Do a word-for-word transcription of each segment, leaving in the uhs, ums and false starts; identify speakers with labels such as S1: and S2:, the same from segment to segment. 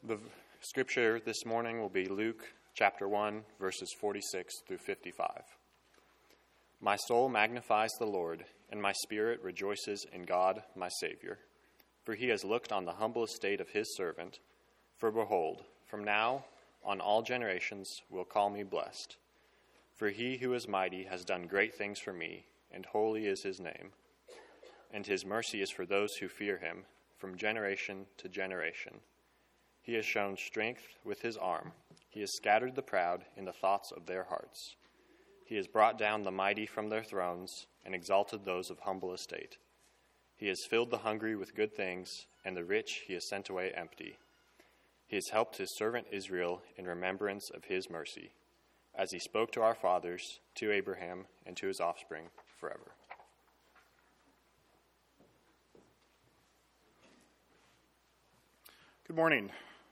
S1: The scripture this morning will be Luke chapter one, verses forty-six through fifty-five. My soul magnifies the Lord, and my spirit rejoices in God my Savior. For he has looked on the humble estate of his servant. For behold, from now on all generations will call me blessed. For he who is mighty has done great things for me, and holy is his name. And his mercy is for those who fear him, from generation to generation. He has shown strength with his arm. He has scattered the proud in the thoughts of their hearts. He has brought down the mighty from their thrones and exalted those of humble estate. He has filled the hungry with good things, and the rich he has sent away empty. He has helped his servant Israel in remembrance of his mercy, as he spoke to our fathers, to Abraham, and to his offspring forever.
S2: Good morning.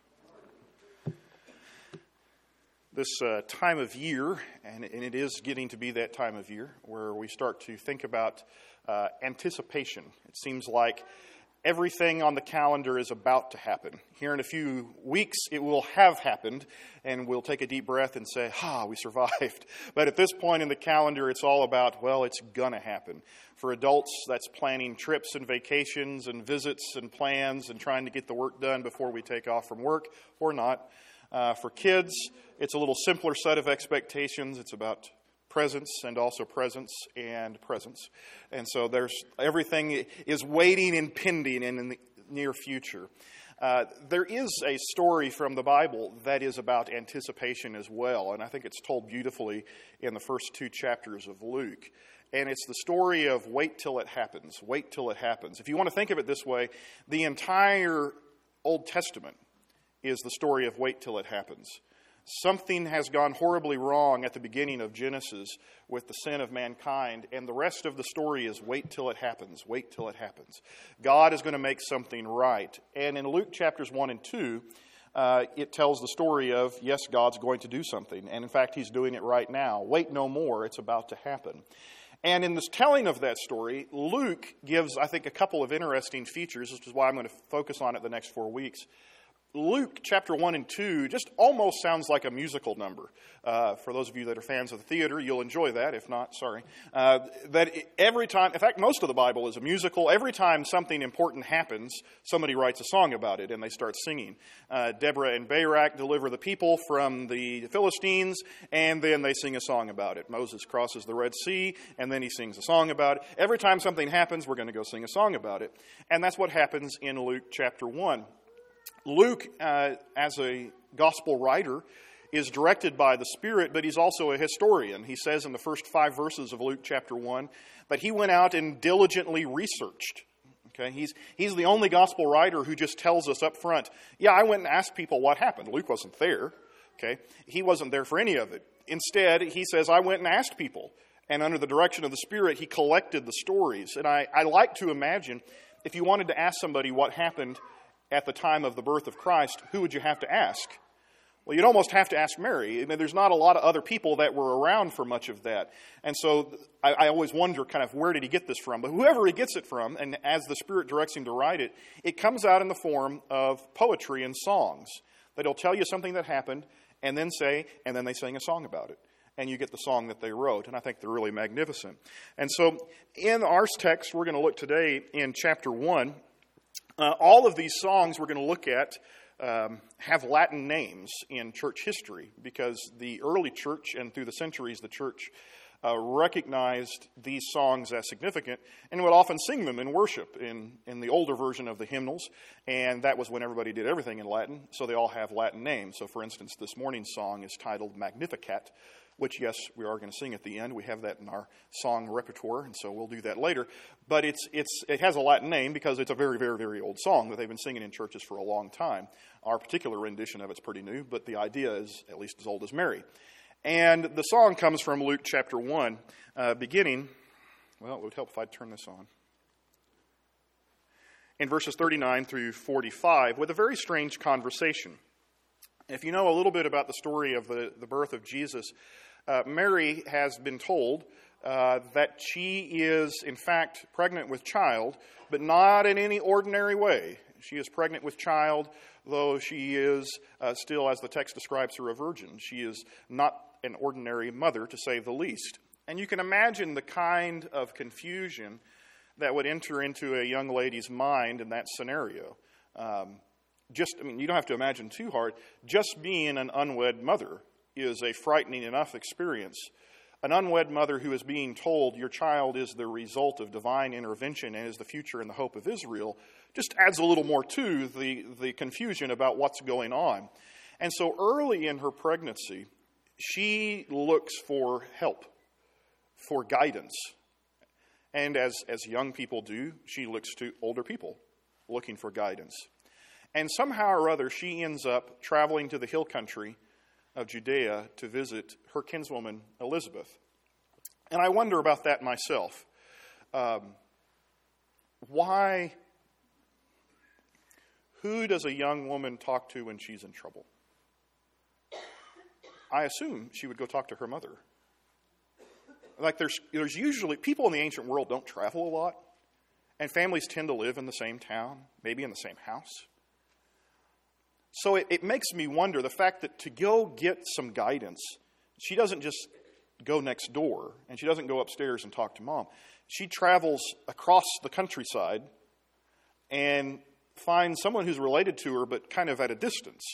S2: This uh, time of year, and, and it is getting to be that time of year, where we start to think about uh, anticipation. It seems like everything on the calendar is about to happen. Here in a few weeks, it will have happened, and we'll take a deep breath and say, ah, we survived. But at this point in the calendar, it's all about, well, it's going to happen. For adults, that's planning trips and vacations and visits and plans and trying to get the work done before we take off from work, or not. Uh, for kids, it's a little simpler set of expectations. It's about presence and also presence and presence. And so there's everything is waiting and pending in, in the near future. Uh, there is a story from the Bible that is about anticipation as well, and I think it's told beautifully in the first two chapters of Luke. And it's the story of wait till it happens, wait till it happens. If you want to think of it this way, the entire Old Testament is the story of wait till it happens. Something has gone horribly wrong at the beginning of Genesis with the sin of mankind, and the rest of the story is wait till it happens, wait till it happens. God is going to make something right. And in Luke chapters one and two, uh, it tells the story of, yes, God's going to do something. And in fact, he's doing it right now. Wait no more, it's about to happen. And in this telling of that story, Luke gives, I think, a couple of interesting features, which is why I'm going to focus on it the next four weeks. Luke chapter one and two just almost sounds like a musical number. Uh, for those of you that are fans of the theater, you'll enjoy that. If not, sorry. Uh, that every time, in fact, most of the Bible is a musical. Every time something important happens, somebody writes a song about it and they start singing. Uh, Deborah and Barak deliver the people from the Philistines, and then they sing a song about it. Moses crosses the Red Sea, and then he sings a song about it. Every time something happens, we're going to go sing a song about it. And that's what happens in Luke chapter one. Luke, uh, as a gospel writer, is directed by the Spirit, but he's also a historian. He says in the first five verses of Luke chapter one that he went out and diligently researched. Okay, he's he's the only gospel writer who just tells us up front, yeah, I went and asked people what happened. Luke wasn't there. Okay, he wasn't there for any of it. Instead, he says, I went and asked people. And under the direction of the Spirit, he collected the stories. And I, I like to imagine, if you wanted to ask somebody what happened at the time of the birth of Christ, who would you have to ask? Well, you'd almost have to ask Mary. I mean, there's not a lot of other people that were around for much of that. And so I, I always wonder kind of where did he get this from? But whoever he gets it from, and as the Spirit directs him to write it, it comes out in the form of poetry and songs. That he'll tell you something that happened, and then say, and then they sing a song about it. And you get the song that they wrote. And I think they're really magnificent. And so in our text, we're going to look today in chapter one. Uh, all of these songs we're going to look at um, have Latin names in church history because the early church and through the centuries the church uh, recognized these songs as significant and would often sing them in worship in, in the older version of the hymnals, and that was when everybody did everything in Latin, so they all have Latin names. So for instance, this morning's song is titled Magnificat, which, yes, we are going to sing at the end. We have that in our song repertoire, and so we'll do that later. But it's it's it has a Latin name because it's a very, very, very old song that they've been singing in churches for a long time. Our particular rendition of it's pretty new, but the idea is at least as old as Mary. And the song comes from Luke chapter one, uh, beginning, well, it would help if I'd turn this on, in verses thirty-nine through forty-five, with a very strange conversation. If you know a little bit about the story of the, the birth of Jesus, uh, Mary has been told uh, that she is, in fact, pregnant with child, but not in any ordinary way. She is pregnant with child, though she is uh, still, as the text describes her, a virgin. She is not an ordinary mother, to say the least. And you can imagine the kind of confusion that would enter into a young lady's mind in that scenario. Um, just, I mean, you don't have to imagine too hard. Just being an unwed mother is a frightening enough experience. An unwed mother who is being told your child is the result of divine intervention and is the future and the hope of Israel just adds a little more to the, the confusion about what's going on. And so early in her pregnancy, she looks for help, for guidance. And as, as young people do, she looks to older people looking for guidance. And somehow or other, she ends up traveling to the hill country of Judea to visit her kinswoman Elizabeth. And I wonder about that myself. Um, why, who does a young woman talk to when she's in trouble? I assume she would go talk to her mother. Like there's, there's usually, people in the ancient world don't travel a lot, and families tend to live in the same town, maybe in the same house. So it, it makes me wonder, the fact that to go get some guidance, she doesn't just go next door, and she doesn't go upstairs and talk to mom. She travels across the countryside and finds someone who's related to her, but kind of at a distance.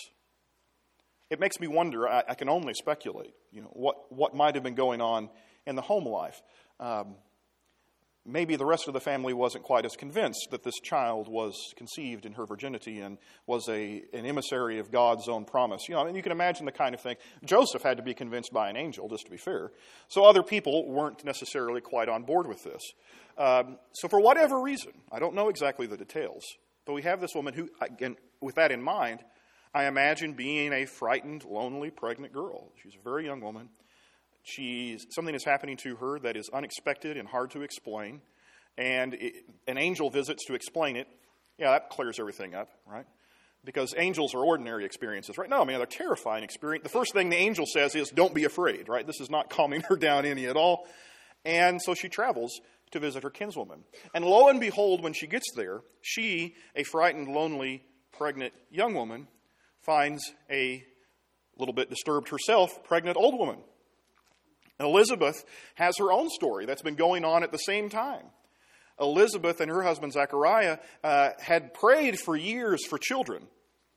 S2: It makes me wonder, I, I can only speculate, you know, what, what might have been going on in the home life. Um, Maybe the rest of the family wasn't quite as convinced that this child was conceived in her virginity and was a an emissary of God's own promise. You know, and you can imagine the kind of thing. Joseph had to be convinced by an angel, just to be fair. So other people weren't necessarily quite on board with this. Um, so for whatever reason, I don't know exactly the details, but we have this woman who, again, with that in mind, I imagine being a frightened, lonely, pregnant girl. She's a very young woman. She's, something is happening to her that is unexpected and hard to explain. And it, an angel visits to explain it. Yeah, that clears everything up, right? Because angels are ordinary experiences, right? No, I mean, they're terrifying experience. The first thing the angel says is, don't be afraid, right? This is not calming her down any at all. And so she travels to visit her kinswoman. And lo and behold, when she gets there, she, a frightened, lonely, pregnant young woman, finds a little bit disturbed herself, pregnant old woman. Elizabeth has her own story that's been going on at the same time. Elizabeth and her husband Zechariah uh, had prayed for years for children.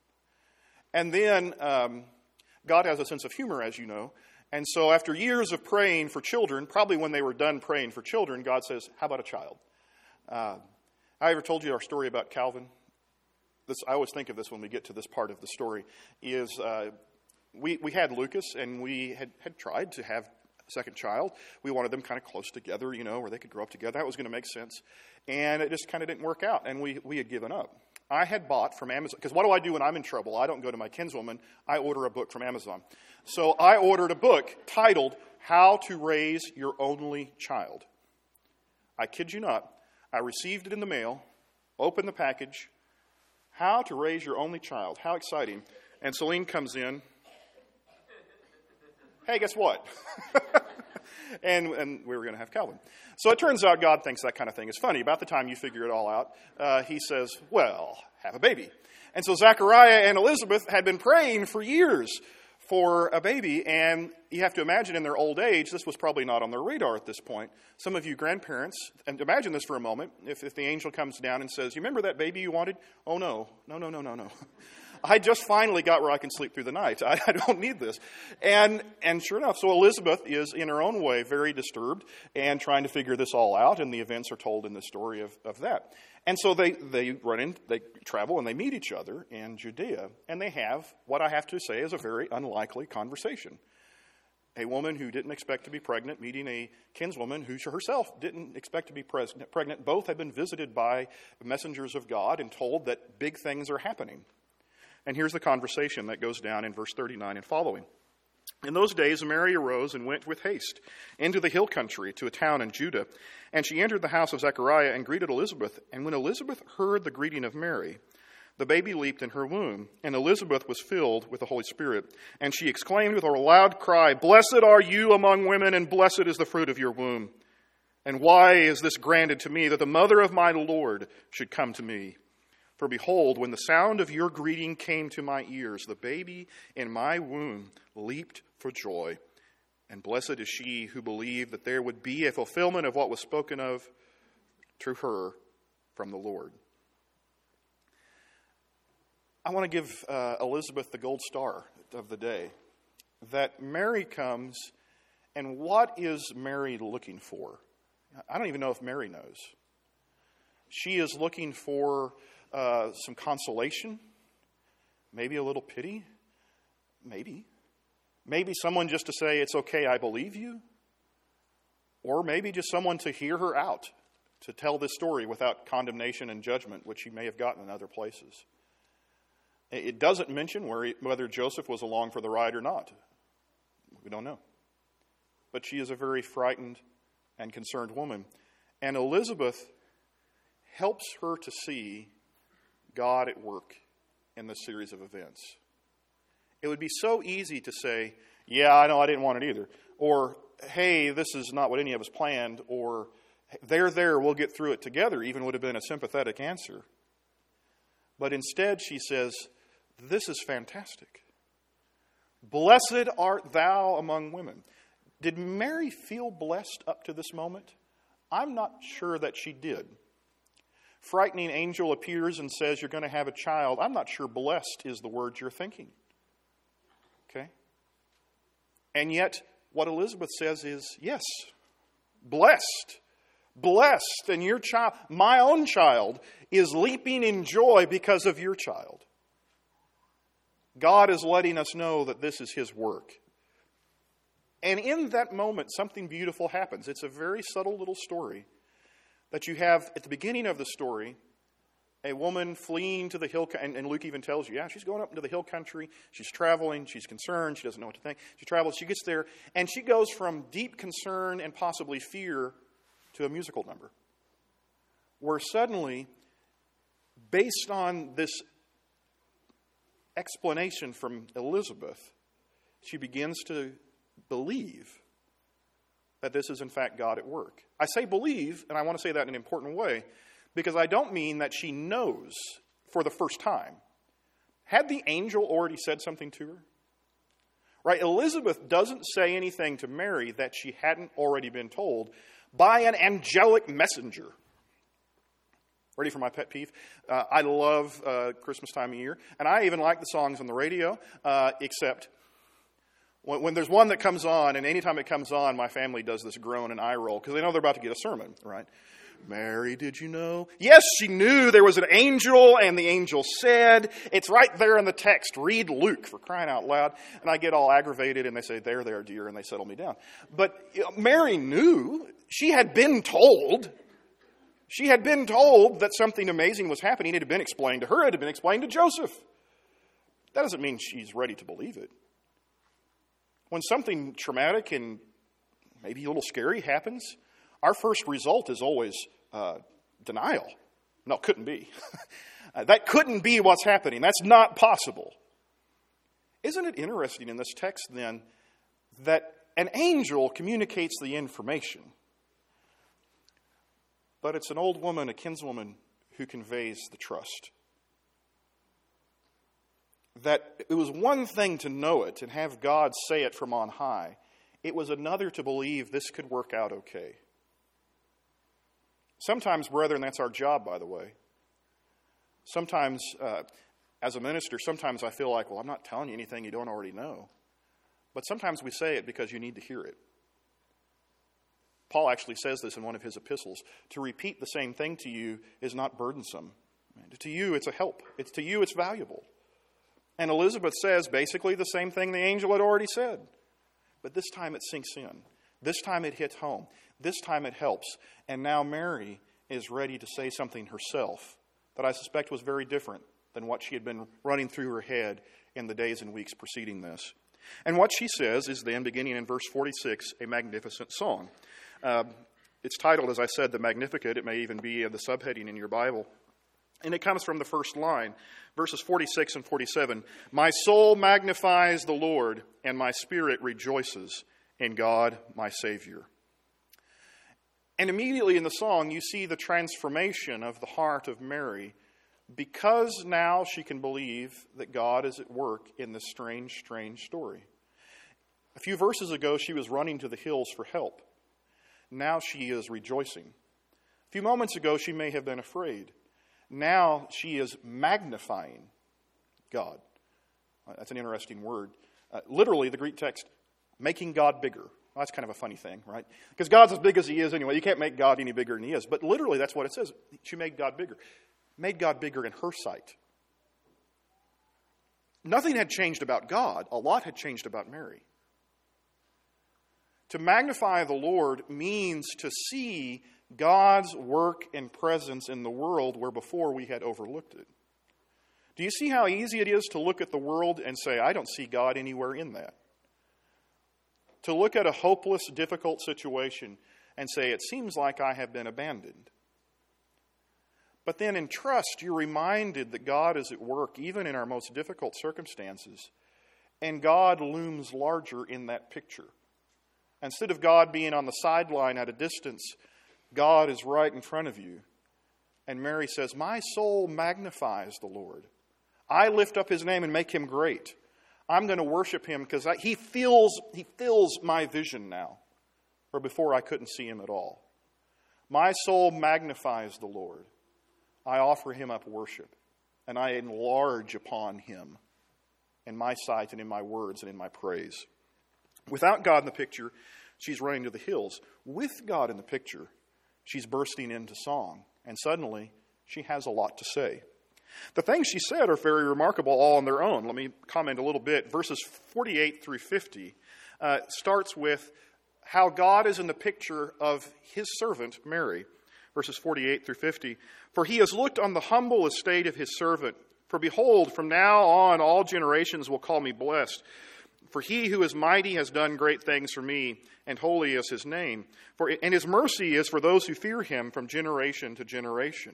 S2: And then um, God has a sense of humor, as you know. And so after years of praying for children, probably when they were done praying for children, God says, how about a child? Uh, I ever told you our story about Calvin? This, I always think of this when we get to this part of the story, is uh, we, we had Lucas, and we had, had tried to have second child. We wanted them kind of close together, you know, where they could grow up together. That was going to make sense. And it just kind of didn't work out, and we, we had given up. I had bought from Amazon, because what do I do when I'm in trouble? I don't go to my kinswoman. I order a book from Amazon. So I ordered a book titled, How to Raise Your Only Child. I kid you not. I received it in the mail, opened the package. How to Raise Your Only Child. How exciting. And Celine comes in. Hey, guess what? and, and we were going to have Calvin. So it turns out God thinks that kind of thing is funny. About the time you figure it all out, uh, he says, well, have a baby. And so Zechariah and Elizabeth had been praying for years for a baby. And you have to imagine in their old age, this was probably not on their radar at this point. Some of you grandparents, and imagine this for a moment, if, if the angel comes down and says, you remember that baby you wanted? Oh, no, no, no, no, no, no. I just finally got where I can sleep through the night. I, I don't need this. And and sure enough, so Elizabeth is in her own way very disturbed and trying to figure this all out, and the events are told in the story of, of that. And so they, they run in, they travel, and they meet each other in Judea, and they have what I have to say is a very unlikely conversation. A woman who didn't expect to be pregnant meeting a kinswoman who herself didn't expect to be pregnant. Both had been visited by messengers of God and told that big things are happening. And here's the conversation that goes down in verse thirty-nine and following. In those days, Mary arose and went with haste into the hill country to a town in Judah. And she entered the house of Zechariah and greeted Elizabeth. And when Elizabeth heard the greeting of Mary, the baby leaped in her womb. And Elizabeth was filled with the Holy Spirit. And she exclaimed with a loud cry, Blessed are you among women, and blessed is the fruit of your womb. And why is this granted to me, that the mother of my Lord should come to me? For behold, when the sound of your greeting came to my ears, the baby in my womb leaped for joy. And blessed is she who believed that there would be a fulfillment of what was spoken of to her from the Lord. I want to give uh, Elizabeth the gold star of the day. That Mary comes, and what is Mary looking for? I don't even know if Mary knows. She is looking for uh, some consolation, maybe a little pity, maybe. Maybe someone just to say, it's okay, I believe you. Or maybe just someone to hear her out, to tell this story without condemnation and judgment, which she may have gotten in other places. It doesn't mention whether Joseph was along for the ride or not. We don't know. But she is a very frightened and concerned woman. And Elizabeth helps her to see God at work in this series of events. It would be so easy to say, yeah, I know I didn't want it either. Or, hey, this is not what any of us planned. Or, there, there, we'll get through it together, even would have been a sympathetic answer. But instead she says, this is fantastic. Blessed art thou among women. Did Mary feel blessed up to this moment? I'm not sure that she did. Frightening angel appears and says you're going to have a child. I'm not sure blessed is the word you're thinking. Okay? And yet, what Elizabeth says is, yes, blessed. Blessed. And your child, my own child, is leaping in joy because of your child. God is letting us know that this is His work. And in that moment, something beautiful happens. It's a very subtle little story that you have at the beginning of the story, a woman fleeing to the hill, and, and Luke even tells you, yeah, she's going up into the hill country, she's traveling, she's concerned, she doesn't know what to think. She travels, she gets there, and she goes from deep concern and possibly fear to a musical number. Where suddenly, based on this explanation from Elizabeth, she begins to believe that this is in fact God at work. I say believe, and I want to say that in an important way, because I don't mean that she knows for the first time. Had the angel already said something to her? Right? Elizabeth doesn't say anything to Mary that she hadn't already been told by an angelic messenger. Ready for my pet peeve? Uh, I love uh, Christmas time of year, and I even like the songs on the radio, uh, except when, when there's one that comes on, and anytime it comes on, my family does this groan and eye roll, because they know they're about to get a sermon, right? Mary, did you know? Yes, she knew there was an angel, and the angel said, it's right there in the text, read Luke, for crying out loud. And I get all aggravated, and they say, there, there, dear, and they settle me down. But you know, Mary knew. She had been told. She had been told that something amazing was happening. It had been explained to her. It had been explained to Joseph. That doesn't mean she's ready to believe it. When something traumatic and maybe a little scary happens, our first result is always uh, denial. No, couldn't be. That couldn't be what's happening. That's not possible. Isn't it interesting in this text, then, that an angel communicates the information, but it's an old woman, a kinswoman, who conveys the trust? That it was one thing to know it and have God say it from on high. It was another to believe this could work out okay. Sometimes, brethren, that's our job, by the way. Sometimes, uh, as a minister, sometimes I feel like, well, I'm not telling you anything you don't already know. But sometimes we say it because you need to hear it. Paul actually says this in one of his epistles. To repeat the same thing to you is not burdensome. To you, it's a help. It's to you, it's valuable. And Elizabeth says basically the same thing the angel had already said. But this time it sinks in. This time it hits home. This time it helps. And now Mary is ready to say something herself that I suspect was very different than what she had been running through her head in the days and weeks preceding this. And what she says is then, beginning in verse forty-six, a magnificent song. Uh, it's titled, as I said, the Magnificat. It may even be the subheading in your Bible. And it comes from the first line, verses forty-six and forty-seven. My soul magnifies the Lord, and my spirit rejoices in God, my Savior. And immediately in the song, you see the transformation of the heart of Mary because now she can believe that God is at work in this strange, strange story. A few verses ago, she was running to the hills for help. Now she is rejoicing. A few moments ago, she may have been afraid. Now she is magnifying God. That's an interesting word. Uh, literally, the Greek text, making God bigger. Well, that's kind of a funny thing, right? Because God's as big as he is anyway. You can't make God any bigger than he is. But literally, that's what it says. She made God bigger. Made God bigger in her sight. Nothing had changed about God. A lot had changed about Mary. To magnify the Lord means to see God's work and presence in the world where before we had overlooked it. Do you see how easy it is to look at the world and say, I don't see God anywhere in that? To look at a hopeless, difficult situation and say, it seems like I have been abandoned. But then in trust, you're reminded that God is at work even in our most difficult circumstances. And God looms larger in that picture. Instead of God being on the sideline at a distance, God is right in front of you. And Mary says, my soul magnifies the Lord. I lift up his name and make him great. I'm going to worship him because he fills, he fills my vision now, where before I couldn't see him at all. My soul magnifies the Lord. I offer him up worship, and I enlarge upon him in my sight and in my words and in my praise. Without God in the picture, she's running to the hills. With God in the picture, she's bursting into song. And suddenly, she has a lot to say. The things she said are very remarkable all on their own. Let me comment a little bit. Verses forty-eight through fifty uh, starts with how God is in the picture of his servant, Mary. Verses forty-eight through fifty. For he has looked on the humble estate of his servant. For behold, from now on all generations will call me blessed. For he who is mighty has done great things for me, and holy is his name. For and his mercy is for those who fear him from generation to generation.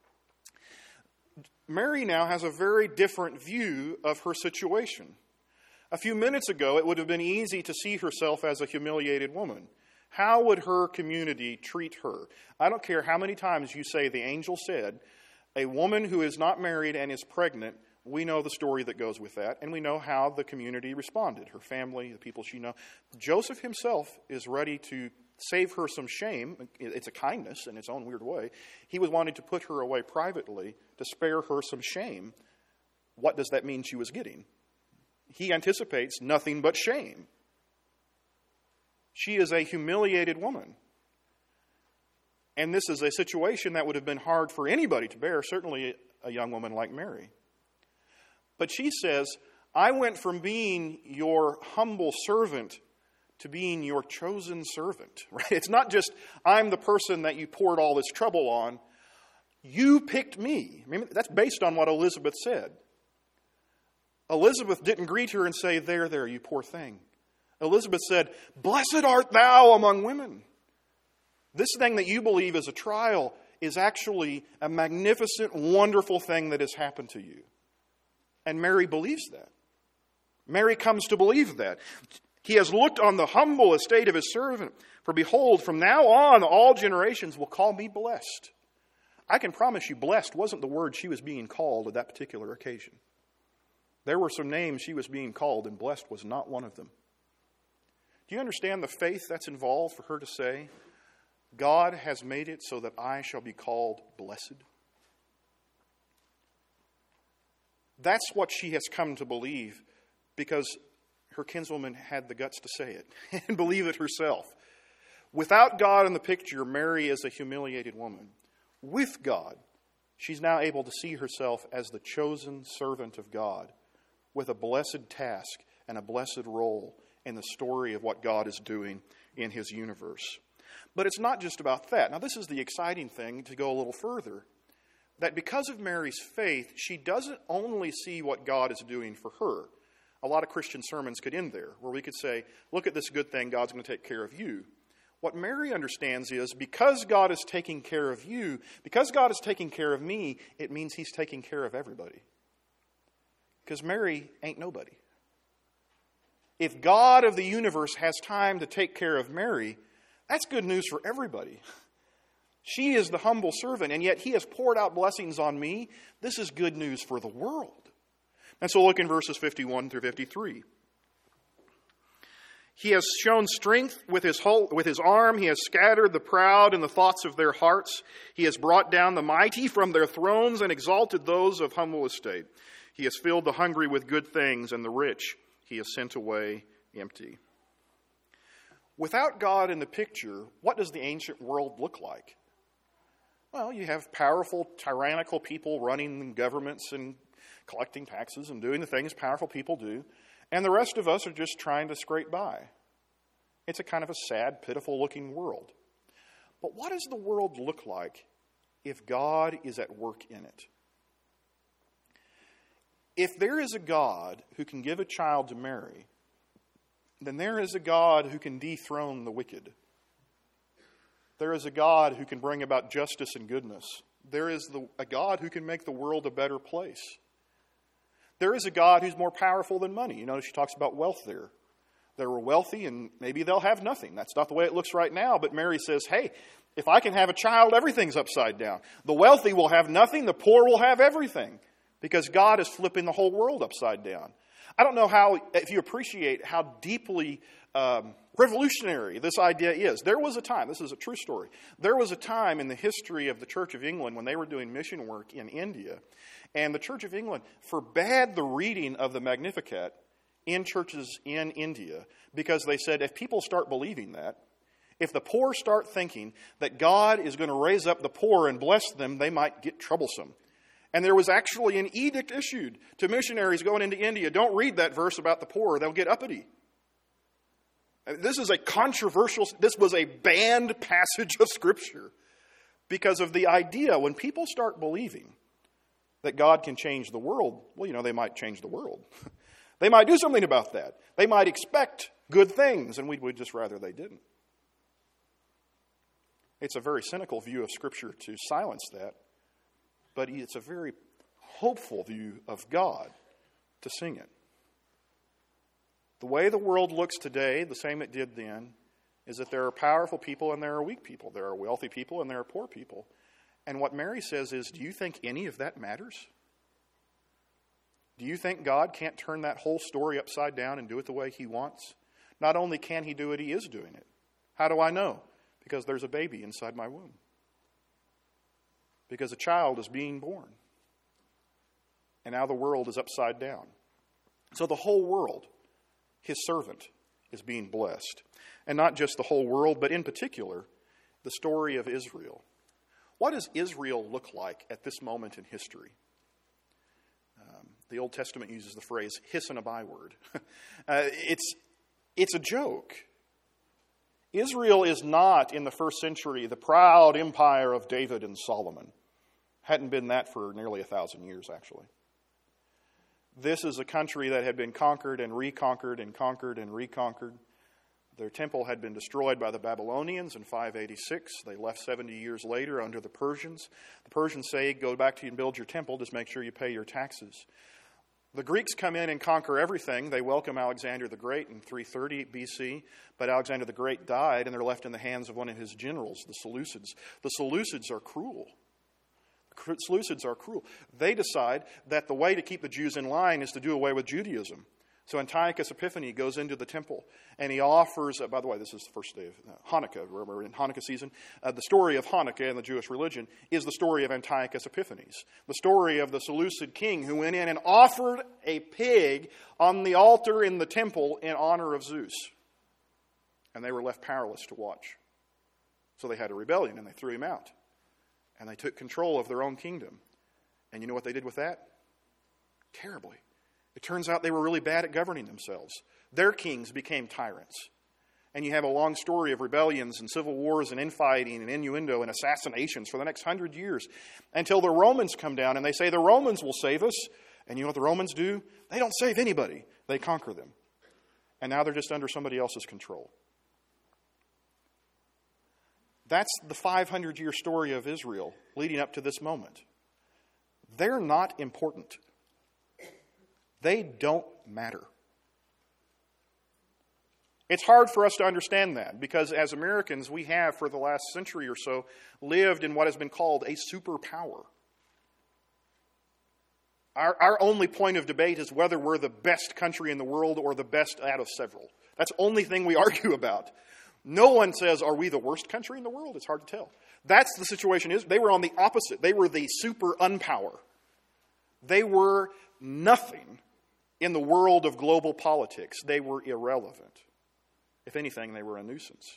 S2: Mary now has a very different view of her situation. A few minutes ago, it would have been easy to see herself as a humiliated woman. How would her community treat her? I don't care how many times you say the angel said, a woman who is not married and is pregnant. We know the story that goes with that, and we know how the community responded, her family, the people she knows. Joseph himself is ready to save her some shame. It's a kindness in its own weird way. He was wanting to put her away privately to spare her some shame. What does that mean she was getting? He anticipates nothing but shame. She is a humiliated woman. And this is a situation that would have been hard for anybody to bear, certainly a young woman like Mary. But she says, I went from being your humble servant to being your chosen servant. Right? It's not just, I'm the person that you poured all this trouble on. You picked me. I mean, that's based on what Elizabeth said. Elizabeth didn't greet her and say, there, there, you poor thing. Elizabeth said, blessed art thou among women. This thing that you believe is a trial is actually a magnificent, wonderful thing that has happened to you. And Mary believes that. Mary comes to believe that. He has looked on the humble estate of his servant. For behold, from now on, all generations will call me blessed. I can promise you, blessed wasn't the word she was being called at that particular occasion. There were some names she was being called, and blessed was not one of them. Do you understand the faith that's involved for her to say, God has made it so that I shall be called blessed? That's what she has come to believe because her kinswoman had the guts to say it and believe it herself. Without God in the picture, Mary is a humiliated woman. With God, she's now able to see herself as the chosen servant of God with a blessed task and a blessed role in the story of what God is doing in his universe. But it's not just about that. Now, this is the exciting thing to go a little further. That because of Mary's faith, she doesn't only see what God is doing for her. A lot of Christian sermons could end there, where we could say, look at this good thing, God's going to take care of you. What Mary understands is, because God is taking care of you, because God is taking care of me, it means he's taking care of everybody. Because Mary ain't nobody. If God of the universe has time to take care of Mary, that's good news for everybody. She is the humble servant, and yet he has poured out blessings on me. This is good news for the world. And so look in verses fifty-one through fifty-three. He has shown strength with his whole, with his arm. He has scattered the proud in the thoughts of their hearts. He has brought down the mighty from their thrones and exalted those of humble estate. He has filled the hungry with good things, and the rich he has sent away empty. Without God in the picture, what does the ancient world look like? Well, you have powerful, tyrannical people running governments and collecting taxes and doing the things powerful people do. And the rest of us are just trying to scrape by. It's a kind of a sad, pitiful-looking world. But what does the world look like if God is at work in it? If there is a God who can give a child to marry, then there is a God who can dethrone the wicked. There is a God who can bring about justice and goodness. There is the, a God who can make the world a better place. There is a God who's more powerful than money. You know, she talks about wealth there. They were wealthy and maybe they'll have nothing. That's not the way it looks right now. But Mary says, hey, if I can have a child, everything's upside down. The wealthy will have nothing. The poor will have everything. Because God is flipping the whole world upside down. I don't know how, if you appreciate how deeply um, revolutionary this idea is. There was a time, this is a true story, there was a time in the history of the Church of England when they were doing mission work in India, and the Church of England forbade the reading of the Magnificat in churches in India because they said if people start believing that, if the poor start thinking that God is going to raise up the poor and bless them, they might get troublesome. And there was actually an edict issued to missionaries going into India. Don't read that verse about the poor. They'll get uppity. This is a controversial, this was a banned passage of Scripture because of the idea when people start believing that God can change the world, well, you know, they might change the world. They might do something about that. They might expect good things, and we would just rather they didn't. It's a very cynical view of Scripture to silence that. But it's a very hopeful view of God to sing it. The way the world looks today, the same it did then, is that there are powerful people and there are weak people. There are wealthy people and there are poor people. And what Mary says is, do you think any of that matters? Do you think God can't turn that whole story upside down and do it the way he wants? Not only can he do it, he is doing it. How do I know? Because there's a baby inside my womb. Because a child is being born. And now the world is upside down. So the whole world, his servant, is being blessed. And not just the whole world, but in particular, the story of Israel. What does Israel look like at this moment in history? Um, the Old Testament uses the phrase, hiss and a byword. uh, it's, it's a joke. Israel is not, in the first century, the proud empire of David and Solomon. Hadn't been that for nearly a thousand years, actually. This is a country that had been conquered and reconquered and conquered and reconquered. Their temple had been destroyed by the Babylonians in five eighty-six. They left seventy years later under the Persians. The Persians say, go back to you and build your temple, just make sure you pay your taxes. The Greeks come in and conquer everything. They welcome Alexander the Great in three thirty B C, but Alexander the Great died and they're left in the hands of one of his generals, the Seleucids. The Seleucids are cruel. The Seleucids are cruel. They decide that the way to keep the Jews in line is to do away with Judaism. So Antiochus Epiphanes goes into the temple and he offers, uh, by the way, this is the first day of uh, Hanukkah, we're in Hanukkah season. Uh, the story of Hanukkah in the Jewish religion is the story of Antiochus Epiphanes. The story of the Seleucid king who went in and offered a pig on the altar in the temple in honor of Zeus. And they were left powerless to watch. So they had a rebellion and they threw him out. And they took control of their own kingdom. And you know what they did with that? Terribly. It turns out they were really bad at governing themselves. Their kings became tyrants. And you have a long story of rebellions and civil wars and infighting and innuendo and assassinations for the next hundred years until the Romans come down and they say the Romans will save us. And you know what the Romans do? They don't save anybody. They conquer them. And now they're just under somebody else's control. That's the five hundred year story of Israel leading up to this moment. They're not important. They don't matter. It's hard for us to understand that because as Americans, we have for the last century or so lived in what has been called a superpower. Our, our only point of debate is whether we're the best country in the world or the best out of several. That's the only thing we argue about. No one says, are we the worst country in the world? It's hard to tell. That's the situation. Is They were on the opposite. They were the super unpower. They were nothing in the world of global politics. They were irrelevant. If anything, they were a nuisance.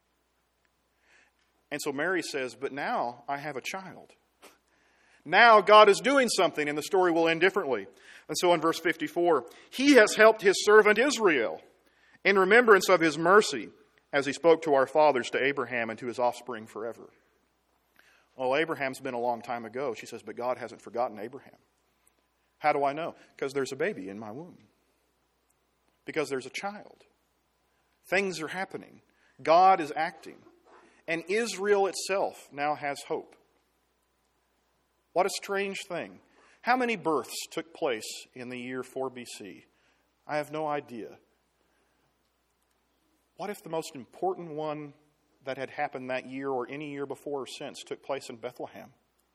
S2: And so Mary says, but now I have a child. Now God is doing something, and the story will end differently. And so in verse fifty-four, he has helped his servant Israel in remembrance of his mercy, as he spoke to our fathers, to Abraham, and to his offspring forever. Oh, Abraham's been a long time ago. She says, but God hasn't forgotten Abraham. How do I know? Because there's a baby in my womb. Because there's a child. Things are happening. God is acting. And Israel itself now has hope. What a strange thing. How many births took place in the year four B C? I have no idea. What if the most important one that had happened that year or any year before or since took place in Bethlehem?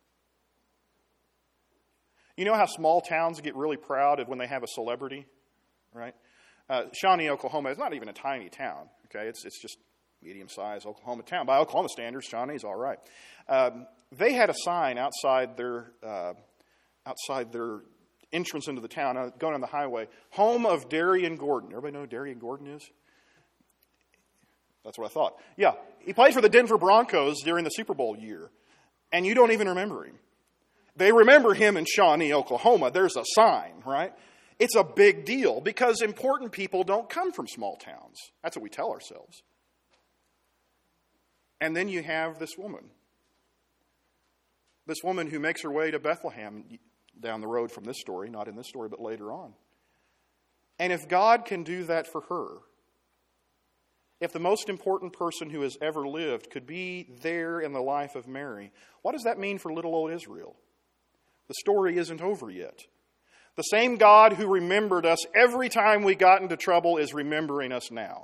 S2: You know how small towns get really proud of when they have a celebrity, right? Uh, Shawnee, Oklahoma is not even a tiny town, okay? It's it's just medium-sized Oklahoma town. By Oklahoma standards, Shawnee's all right. Um, they had a sign outside their uh, outside their entrance into the town, uh, going on the highway, home of Darian Gordon. Everybody know who Darian Gordon is? That's what I thought. Yeah, he played for the Denver Broncos during the Super Bowl year, and you don't even remember him. They remember him in Shawnee, Oklahoma. There's a sign, right? It's a big deal because important people don't come from small towns. That's what we tell ourselves. And then you have this woman. This woman who makes her way to Bethlehem down the road from this story, not in this story, but later on. And if God can do that for her, if the most important person who has ever lived could be there in the life of Mary, what does that mean for little old Israel? The story isn't over yet. The same God who remembered us every time we got into trouble is remembering us now.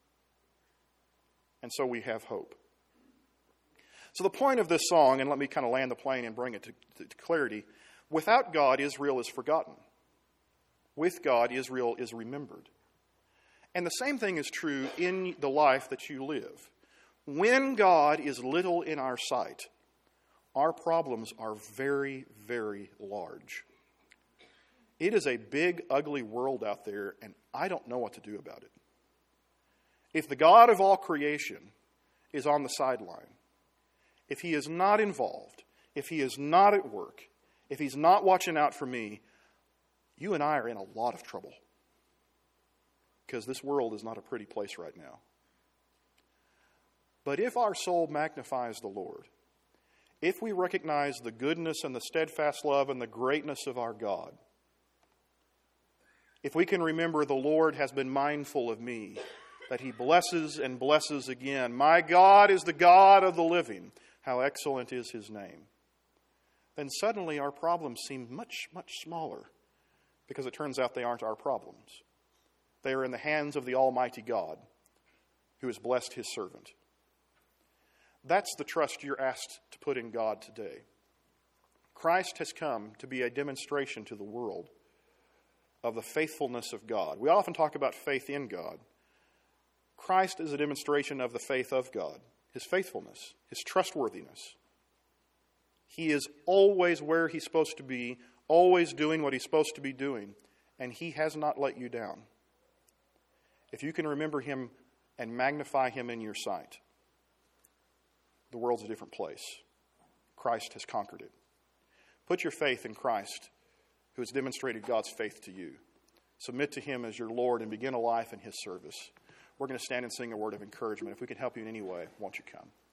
S2: And so we have hope. So the point of this song, and let me kind of land the plane and bring it to, to, to clarity, without God, Israel is forgotten. With God, Israel is remembered. And the same thing is true in the life that you live. When God is little in our sight, our problems are very, very large. It is a big, ugly world out there, and I don't know what to do about it. If the God of all creation is on the sideline, if he is not involved, if he is not at work, if he's not watching out for me, you and I are in a lot of trouble. Because this world is not a pretty place right now. But if our soul magnifies the Lord, if we recognize the goodness and the steadfast love and the greatness of our God, if we can remember the Lord has been mindful of me, that he blesses and blesses again, my God is the God of the living, how excellent is his name, then suddenly our problems seem much, much smaller, because it turns out they aren't our problems. They are in the hands of the Almighty God, who has blessed his servant. That's the trust you're asked to put in God today. Christ has come to be a demonstration to the world of the faithfulness of God. We often talk about faith in God. Christ is a demonstration of the faith of God, his faithfulness, his trustworthiness. He is always where he's supposed to be, always doing what he's supposed to be doing, and he has not let you down. If you can remember him and magnify him in your sight, the world's a different place. Christ has conquered it. Put your faith in Christ, who has demonstrated God's faith to you. Submit to him as your Lord and begin a life in his service. We're going to stand and sing a word of encouragement. If we can help you in any way, won't you come?